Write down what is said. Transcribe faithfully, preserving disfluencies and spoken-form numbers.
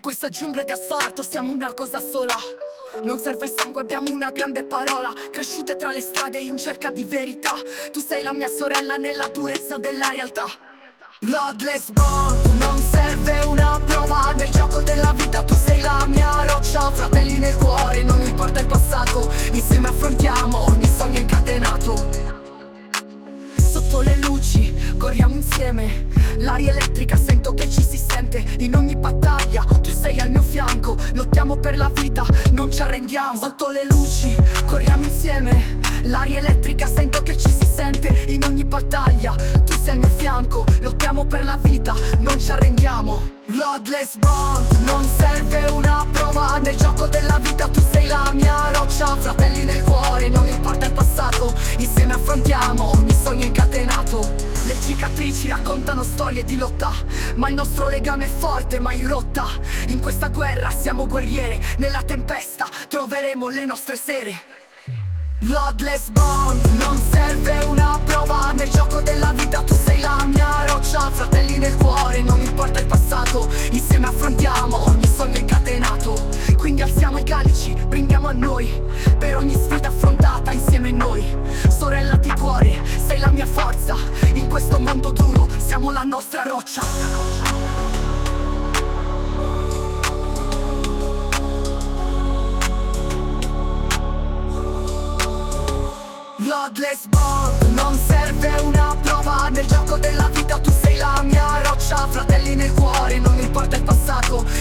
questa giungla di asfalto siamo una cosa sola. Non serve sangue, abbiamo una grande parola. Cresciute tra le strade in cerca di verità. Tu sei la mia sorella nella durezza della realtà. Bloodless bond, non serve una prova. Nel gioco della vita tu sei la mia roccia. Fratelli nel cuore, non importa il passato. Insieme affrontiamo ogni sogno incatenato. Sotto le luci, corriamo insieme. L'aria elettrica sento che ci si sente. In ogni battaglia, tu sei al mio fianco. Lottiamo per la vita, non ci arrendiamo. Sotto le luci, corriamo insieme. L'aria elettrica sento che ci si sente. In ogni battaglia, tu sei al mio fianco. Lottiamo per la vita, non ci arrendiamo. Bloodless bond, non serve una prova. Nel gioco della vita tu sei la mia roccia. Fratelli nel cuore, non importa il passato. Insieme affrontiamo ogni sogno incatenato. Le cicatrici raccontano storie di lotta, ma il nostro legame è forte, mai rotta. In questa guerra siamo guerriere. Nella tempesta troveremo le nostre sere. Bloodless bond, non serve una prova. Nel gioco della vita tu sei la mia roccia. Fratelli nel cuore, non importa il passato. Insieme affrontiamo ogni sogno incatenato. Quindi alziamo i calici, brindiamo a noi, per ogni sfida affrontata insieme noi. Sorella di cuore, sei la mia forza. In questo mondo duro, siamo la nostra roccia. Bloodless bond, non serve una prova. Nel gioco della vita tu sei la mia roccia. Fratelli nel cuore, non importa il passato.